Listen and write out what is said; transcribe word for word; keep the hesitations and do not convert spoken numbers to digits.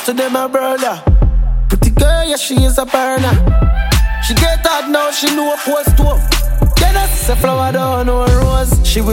rest of them a brother. Pretty girl, yeah, she is a burner. She get hot now, she know a post up. Then I say flower down no rose. She